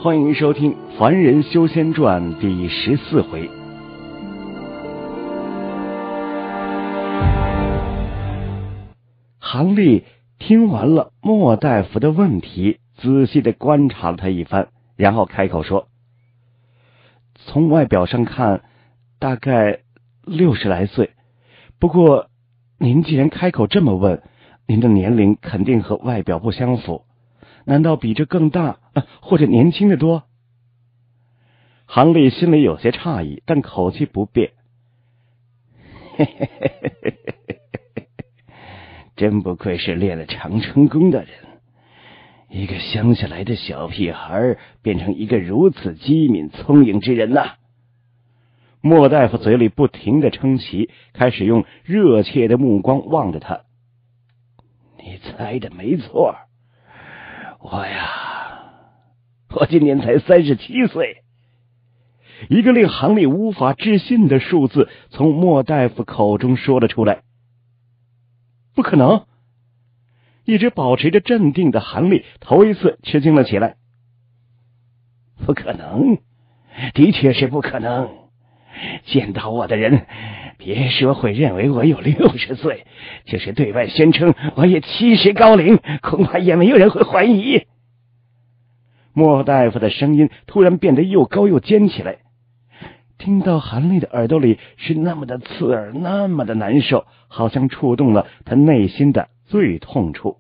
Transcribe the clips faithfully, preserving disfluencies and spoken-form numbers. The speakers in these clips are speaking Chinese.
欢迎收听《凡人修仙传》第十四回。韩立听完了莫大夫的问题，仔细的观察了他一番，然后开口说：从外表上看大概六十来岁，不过您既然开口这么问，您的年龄肯定和外表不相符，难道比这更大，或者年轻的多？韩立心里有些诧异，但口气不变。真不愧是练了长春功的人，一个乡下来的小屁孩变成一个如此机敏聪颖之人呐、啊！莫大夫嘴里不停地称奇，开始用热切的目光望着他。你猜的没错，我呀，我今年才三十七岁。一个令韩立无法置信的数字从莫大夫口中说了出来。不可能！一直保持着镇定的韩立头一次吃惊了起来。不可能，的确是不可能。见到我的人，别说会认为我有六十岁，就是对外宣称我也七十高龄，恐怕也没有人会怀疑。莫大夫的声音突然变得又高又尖起来，听到韩立的耳朵里是那么的刺耳，那么的难受，好像触动了他内心的最痛处。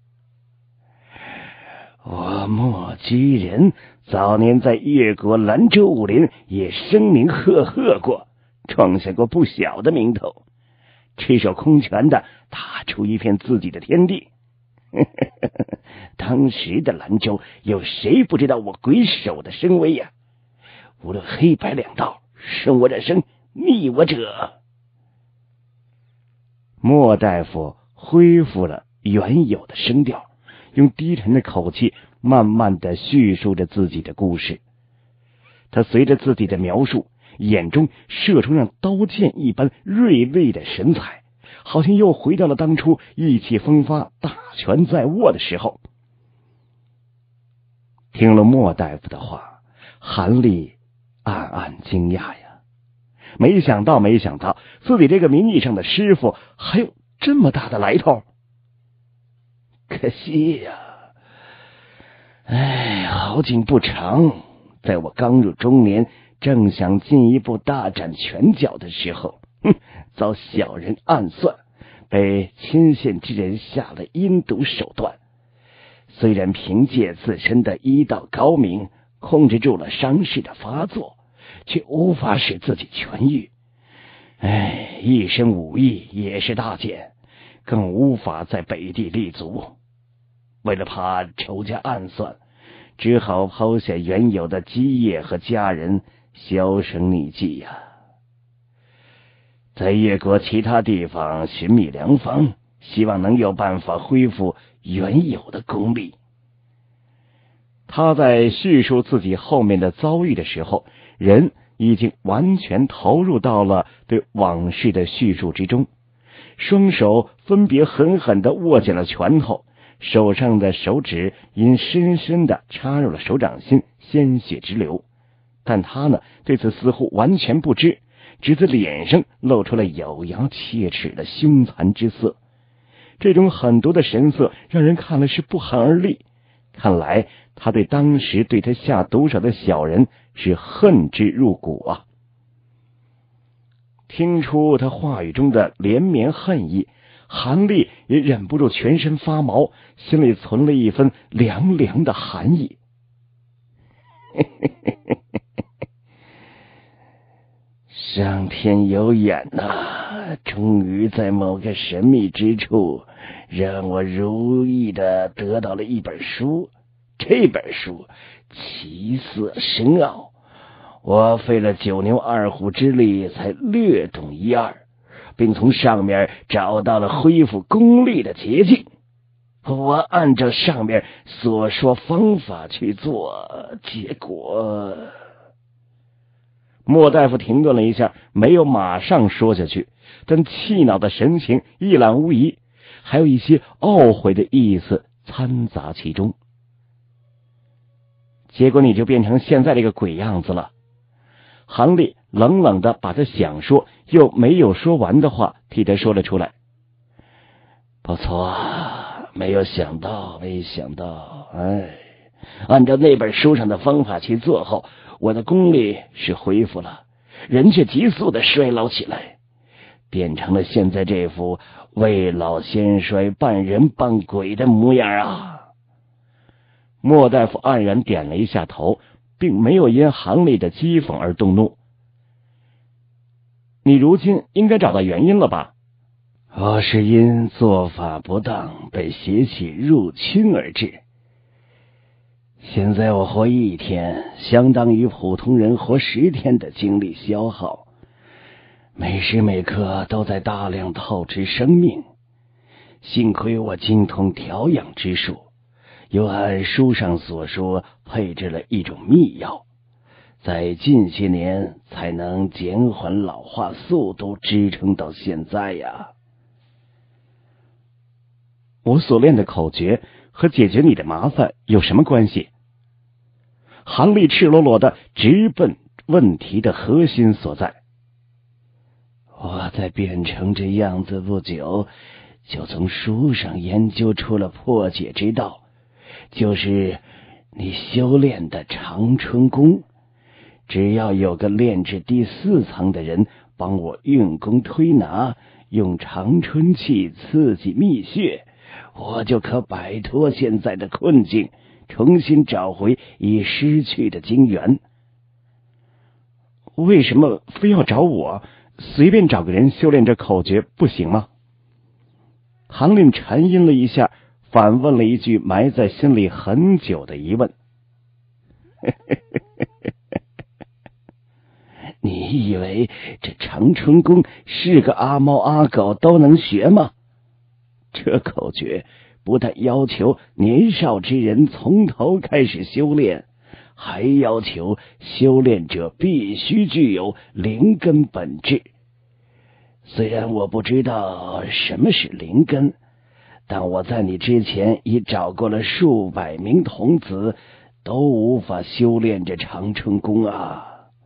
我莫居人早年在越国兰州武林也声名赫赫过，创下过不小的名头，赤手空拳的打出一片自己的天地。当时的兰州有谁不知道我鬼手的声威呀、啊？无论黑白两道，顺我者生，逆我者。莫大夫恢复了原有的声调，用低沉的口气慢慢的叙述着自己的故事。他随着自己的描述，眼中射出像刀剑一般锐利的神采，好像又回到了当初意气风发、大权在握的时候。听了莫大夫的话，韩立暗暗惊讶呀，没想到没想到自己这个名义上的师傅还有这么大的来头。可惜呀，哎，好景不长，在我刚入中年，正想进一步大展拳脚的时候，哼，遭小人暗算，被亲信之人下了阴毒手段。虽然凭借自身的医道高明，控制住了伤势的发作，却无法使自己痊愈。哎，一身武艺也是大减，更无法在北地立足。为了怕仇家暗算，只好抛下原有的基业和家人，销声匿迹呀。在越国其他地方寻觅良方，希望能有办法恢复原有的功力。他在叙述自己后面的遭遇的时候，人已经完全投入到了对往事的叙述之中，双手分别狠狠地握紧了拳头，手上的手指因深深地插入了手掌心，鲜血直流。但他呢，对此似乎完全不知，只在脸上露出了咬牙切齿的凶残之色。这种狠毒的神色让人看了是不寒而栗，看来他对当时对他下毒手的小人是恨之入骨啊！听出他话语中的连绵恨意，韩立也忍不住全身发毛，心里存了一分凉凉的寒意。上天有眼呐、啊，终于在某个神秘之处，让我如意的得到了一本书。这本书奇色深奥，我费了九牛二虎之力才略懂一二，并从上面找到了恢复功力的捷径。我按照上面所说方法去做，结果……莫大夫停顿了一下，没有马上说下去，但气恼的神情一览无遗，还有一些懊悔的意思掺杂其中。 结果你就变成现在这个鬼样子了。韩立冷冷的把他想说又没有说完的话替他说了出来。不错，没有想到，没想到，哎，按照那本书上的方法去做后，我的功力是恢复了，人却急速的衰老起来，变成了现在这副未老先衰、半人半鬼的模样啊！莫大夫黯然点了一下头，并没有因韩立的讥讽而动怒。你如今应该找到原因了吧？我是因做法不当被邪气入侵而至。现在我活一天，相当于普通人活十天的精力消耗，每时每刻都在大量透支生命。幸亏我精通调养之术，又按书上所说配置了一种秘药，在近些年才能减缓老化速度，支撑到现在呀。我所练的口诀和解决你的麻烦有什么关系？韩立赤裸裸的直奔问题的核心所在。我在变成这样子不久，就从书上研究出了破解之道，就是你修炼的长春功。只要有个炼至第四层的人帮我运功推拿，用长春气刺激秘穴，我就可摆脱现在的困境，重新找回已失去的精元。为什么非要找我？随便找个人修炼这口诀不行吗？韩令沉吟了一下，反问了一句埋在心里很久的疑问。你以为这长春功是个阿猫阿狗都能学吗？这口诀不但要求年少之人从头开始修炼，还要求修炼者必须具有灵根本质。虽然我不知道什么是灵根，但我在你之前已找过了数百名童子，都无法修炼这长春功啊。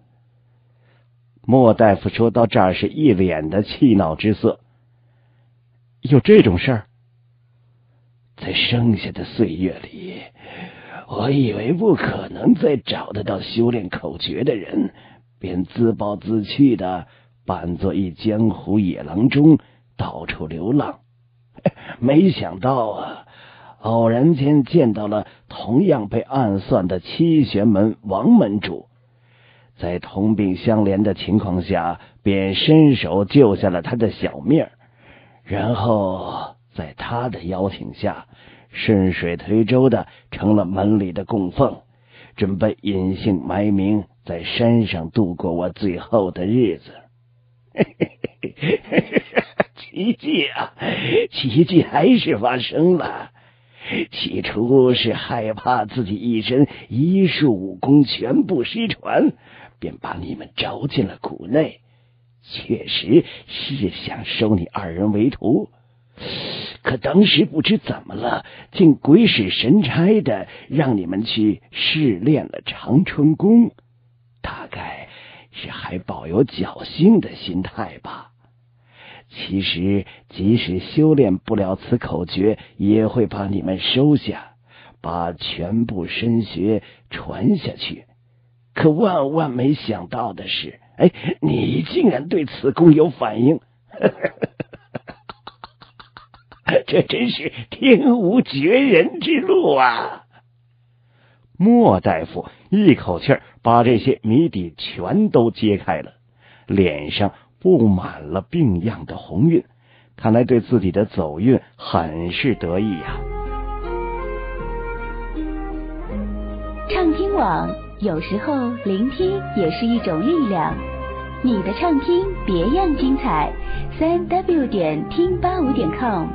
莫大夫说到这儿是一脸的气恼之色。有这种事儿？在剩下的岁月里，我以为不可能再找得到修炼口诀的人，便自暴自弃的扮作一江湖野郎中到处流浪。没想到啊，偶然间见到了同样被暗算的七玄门王门主，在同病相怜的情况下，便伸手救下了他的小命，然后在他的邀请下，顺水推舟的成了门里的供奉，准备隐姓埋名在山上度过我最后的日子。奇迹啊，奇迹还是发生了。起初是害怕自己一身医术武功全部失传，便把你们招进了谷内，确实是想收你二人为徒。可当时不知怎么了，竟鬼使神差的让你们去试炼了长春功，大概是还抱有侥幸的心态吧。其实即使修炼不了此口诀，也会把你们收下，把全部深学传下去。可万万没想到的是，哎，你竟然对此功有反应。这真是天无绝人之路啊！莫大夫一口气儿把这些谜底全都揭开了，脸上布满了病样的红晕，看来对自己的走运很是得意呀、啊。 畅听网，有时候聆听也是一种力量。你的畅听别样精彩，三 w 点听八五点 com。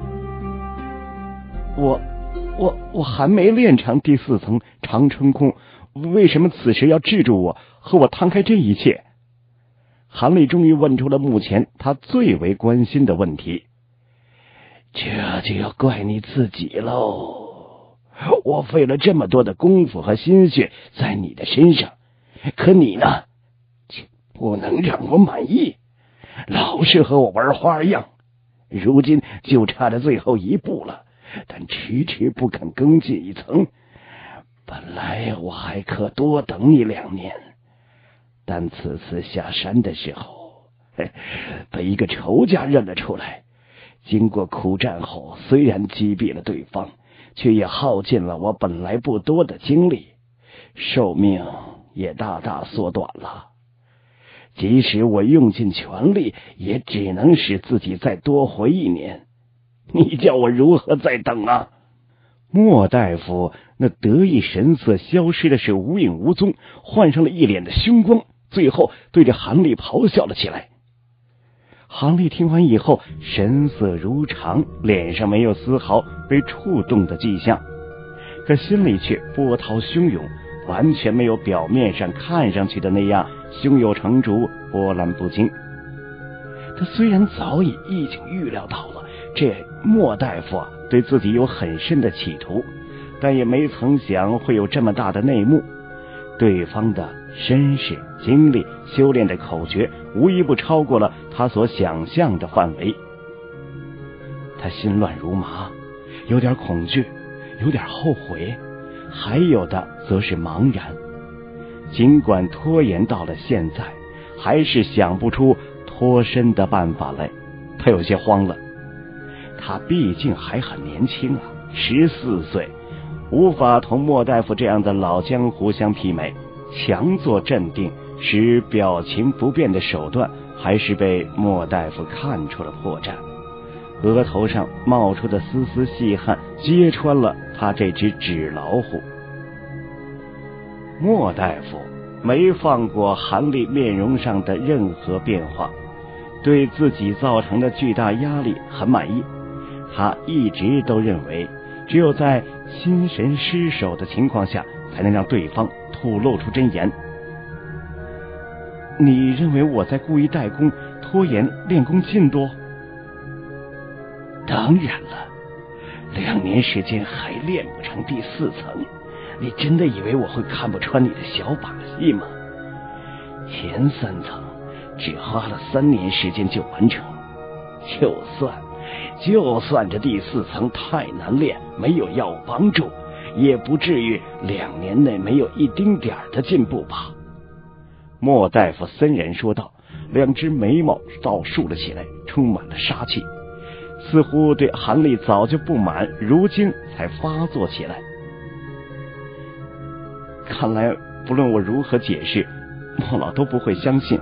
我我我还没练成第四层长春功，为什么此时要制住我，和我摊开这一切？韩立终于问出了目前他最为关心的问题。这就要怪你自己喽。 我费了这么多的功夫和心血在你的身上，可你呢，不能让我满意，老是和我玩花样，如今就差这最后一步了，但迟迟不肯更进一层。本来我还可多等你两年，但此次下山的时候，被一个仇家认了出来。经过苦战后，虽然击毙了对方，却也耗尽了我本来不多的精力，寿命也大大缩短了。即使我用尽全力，也只能使自己再多活一年。你叫我如何再等啊？莫大夫那得意神色消失的是无影无踪，换上了一脸的凶光，最后对着韩立咆哮了起来。韩立听完以后，神色如常，脸上没有丝毫被触动的迹象，可心里却波涛汹涌，完全没有表面上看上去的那样胸有成竹，波澜不惊。他虽然早已已经预料到了这莫大夫啊对自己有很深的企图，但也没曾想会有这么大的内幕。对方的身世、经历、修炼的口诀，无一不超过了他所想象的范围。他心乱如麻，有点恐惧，有点后悔，还有的则是茫然。尽管拖延到了现在，还是想不出脱身的办法来。他有些慌了，他毕竟还很年轻啊，十四岁，无法同莫大夫这样的老江湖相媲美。强作镇定，使表情不变的手段，还是被莫大夫看出了破绽。额头上冒出的丝丝细汗，揭穿了他这只纸老虎。莫大夫没放过韩立面容上的任何变化，对自己造成的巨大压力很满意。他一直都认为，只有在心神失守的情况下，才能让对方吐露出真言。你认为我在故意怠工，拖延练功进度？当然了，两年时间还练不成第四层，你真的以为我会看不穿你的小把戏吗？前三层只花了三年时间就完成，就算就算这第四层太难练，没有药物帮助，也不至于两年内没有一丁点儿的进步吧？莫大夫森然说道，两只眉毛倒竖了起来，充满了杀气，似乎对韩立早就不满，如今才发作起来。看来不论我如何解释，莫老都不会相信。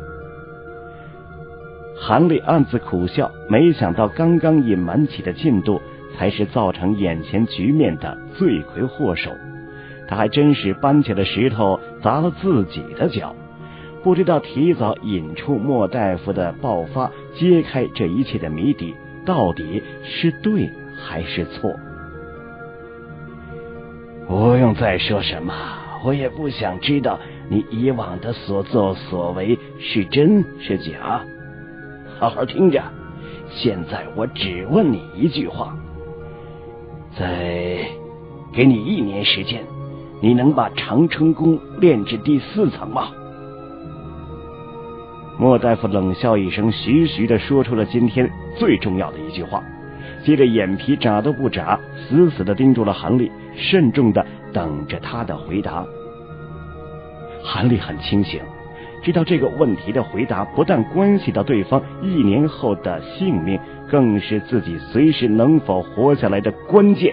韩立暗自苦笑，没想到刚刚隐瞒起的进度才是造成眼前局面的罪魁祸首，他还真是搬起了石头砸了自己的脚，不知道提早引出莫大夫的爆发，揭开这一切的谜底，到底是对还是错？不用再说什么，我也不想知道你以往的所作所为是真是假。好好听着，现在我只问你一句话，再给你一年时间，你能把长春功练至第四层吗？莫大夫冷笑一声，徐徐地说出了今天最重要的一句话，接着眼皮眨都不眨，死死地盯住了韩立，慎重地等着他的回答。韩立很清醒，知道这个问题的回答不但关系到对方一年后的性命，更是自己随时能否活下来的关键。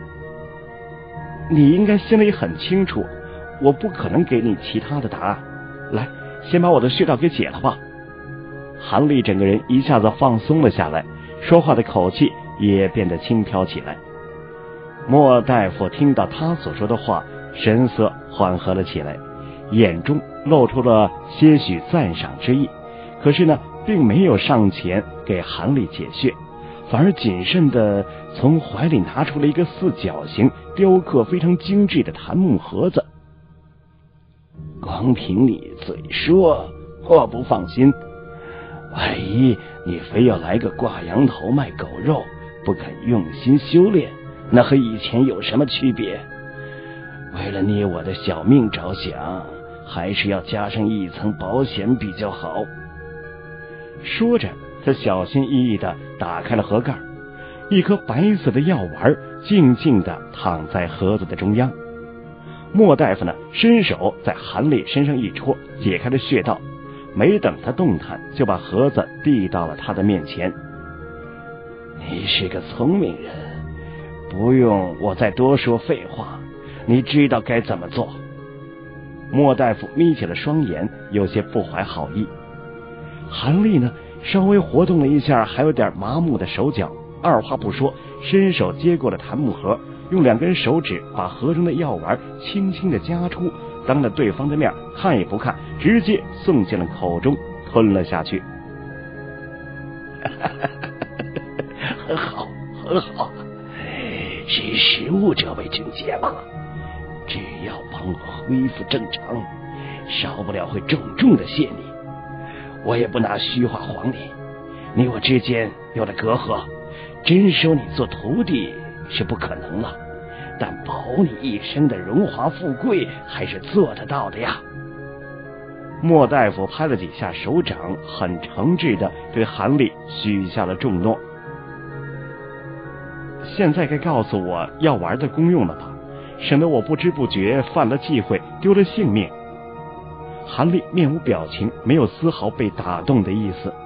你应该心里很清楚，我不可能给你其他的答案。来，先把我的穴道给解了吧。韩立整个人一下子放松了下来，说话的口气也变得轻飘起来。莫大夫听到他所说的话，神色缓和了起来，眼中露出了些许赞赏之意，可是呢，并没有上前给韩立解穴，反而谨慎地从怀里拿出了一个四角形、雕刻非常精致的檀木盒子。光凭你嘴说，我不放心，万一你非要来个挂羊头卖狗肉，不肯用心修炼， 那和以前有什么区别？为了捏我的小命着想，还是要加上一层保险比较好。说着，他小心翼翼地打开了盒盖，一颗白色的药丸静静地躺在盒子的中央。莫大夫呢，伸手在韩立身上一戳，解开了穴道，没等他动弹，就把盒子递到了他的面前。你是个聪明人，不用我再多说废话，你知道该怎么做。莫大夫眯起了双眼，有些不怀好意。韩立呢，稍微活动了一下还有点麻木的手脚，二话不说，伸手接过了檀木盒，用两根手指把盒中的药丸轻轻地夹出，当着对方的面看也不看，直接送进了口中，吞了下去。很好，很好，是食物这位境界吗？只要帮我恢复正常，少不了会重重的谢你。我也不拿虚话晃你，你我之间有了隔阂，真收你做徒弟是不可能了，但保你一生的荣华富贵还是做得到的呀。莫大夫拍了几下手掌，很诚挚地对韩立许下了重诺。现在该告诉我药丸的功用了吧，省得我不知不觉犯了忌讳，丢了性命。韩立面无表情，没有丝毫被打动的意思。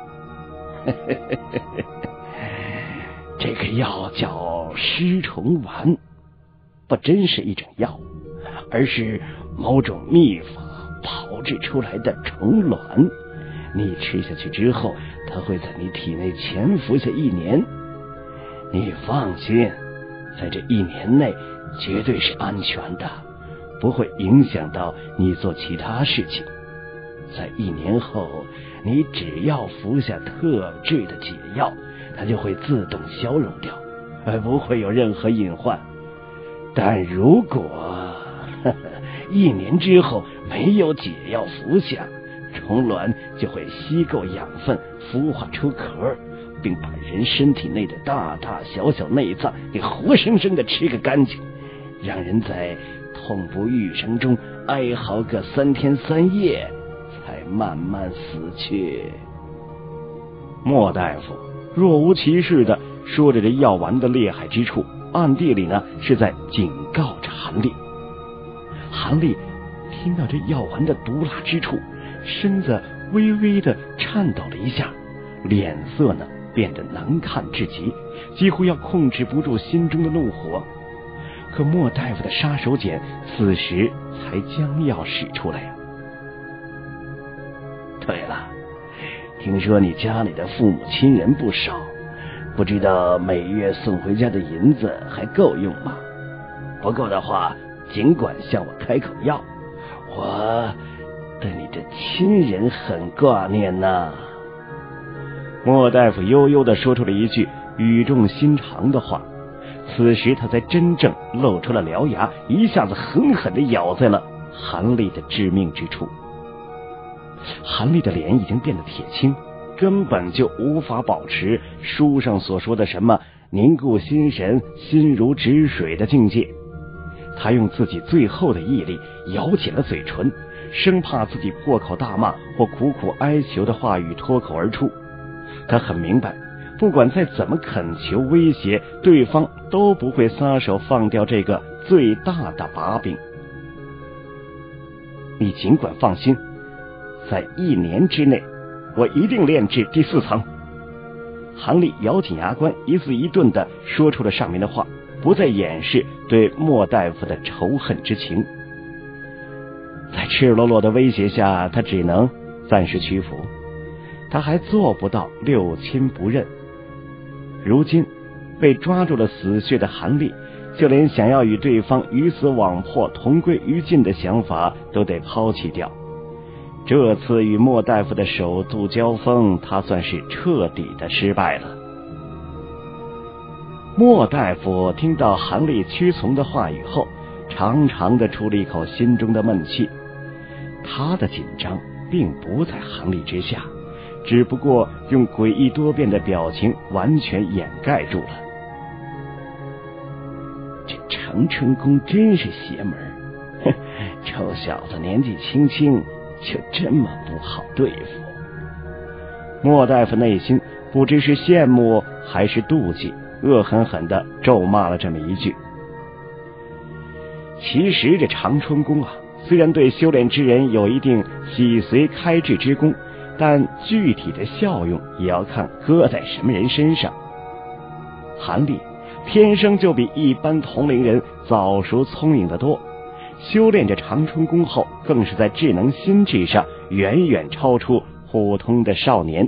这个药叫尸虫丸，不真是一种药，而是某种秘法炮制出来的虫卵。你吃下去之后，它会在你体内潜伏下一年。你放心，在这一年内绝对是安全的，不会影响到你做其他事情。在一年后，你只要服下特制的解药，它就会自动消融掉，而不会有任何隐患。但如果呵呵一年之后没有解药服下，虫卵就会吸够养分，孵化出壳，并把人身体内的大大小小内脏给活生生的吃个干净，让人在痛不欲生中哀嚎个三天三夜，才慢慢死去。莫大夫若无其事的说着这药丸的厉害之处，暗地里呢是在警告着韩立。韩立听到这药丸的毒辣之处，身子微微的颤抖了一下，脸色呢变得难看至极，几乎要控制不住心中的怒火。可莫大夫的杀手锏此时才将要使出来呀、啊！对了，听说你家里的父母亲人不少，不知道每月送回家的银子还够用吗？不够的话，尽管向我开口要，我对你的亲人很挂念呐。莫大夫悠悠地说出了一句语重心长的话，此时他才真正露出了獠牙，一下子狠狠地咬在了韩立的致命之处。韩立的脸已经变得铁青，根本就无法保持书上所说的什么凝固心神、心如止水的境界。他用自己最后的毅力咬紧了嘴唇，生怕自己破口大骂或苦苦哀求的话语脱口而出。他很明白，不管再怎么恳求威胁，对方都不会撒手放掉这个最大的把柄。你尽管放心，在一年之内，我一定炼至第四层。韩立咬紧牙关，一字一顿地说出了上面的话，不再掩饰对莫大夫的仇恨之情。在赤裸裸的威胁下，他只能暂时屈服，他还做不到六亲不认。如今被抓住了死穴的韩立，就连想要与对方鱼死网破、同归于尽的想法都得抛弃掉。这次与莫大夫的首度交锋，他算是彻底的失败了。莫大夫听到韩立屈从的话语后，长长的出了一口心中的闷气。他的紧张并不在韩立之下，只不过用诡异多变的表情完全掩盖住了。 长春宫真是邪门，哼，臭小子年纪轻轻就这么不好对付。莫大夫内心不知是羡慕还是妒忌，恶狠狠地咒骂了这么一句。其实这长春宫啊，虽然对修炼之人有一定洗髓开智之功，但具体的效用也要看搁在什么人身上。韩立天生就比一般同龄人早熟聪颖得多，修炼着长春宫后，更是在智能心智上远远超出普通的少年。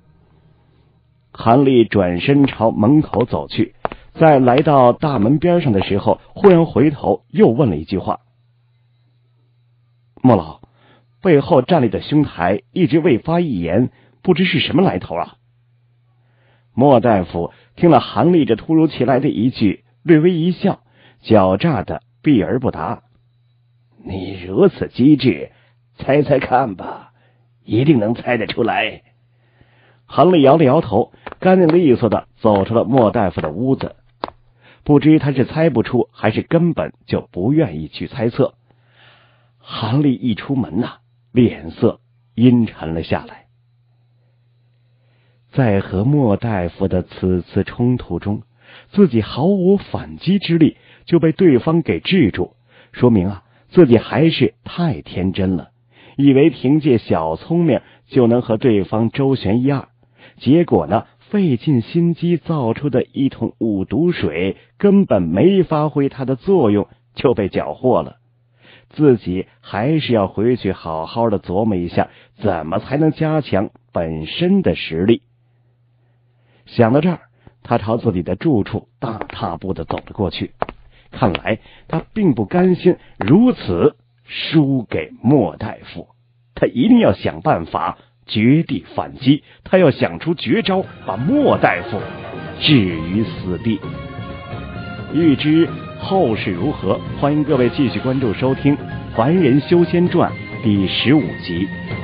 韩立转身朝门口走去，在来到大门边上的时候，忽然回头又问了一句话：莫老，背后站立的兄台一直未发一言，不知是什么来头啊？莫大夫听了韩立这突如其来的一句，略微一笑，狡诈的避而不答。你如此机智，猜猜看吧，一定能猜得出来。韩立摇了摇头，干净利索的走出了莫大夫的屋子。不知他是猜不出，还是根本就不愿意去猜测。韩立一出门呐、啊，脸色阴沉了下来。在和莫大夫的此次冲突中，自己毫无反击之力，就被对方给制住，说明啊，自己还是太天真了，以为凭借小聪明就能和对方周旋一二。结果呢，费尽心机造出的一桶五毒水根本没发挥它的作用，就被缴获了。自己还是要回去好好的琢磨一下，怎么才能加强本身的实力。想到这儿，他朝自己的住处大踏步的走了过去。看来他并不甘心如此输给莫大夫，他一定要想办法绝地反击，他要想出绝招，把莫大夫置于死地。欲知后事如何，欢迎各位继续关注收听《凡人修仙传》第十五集。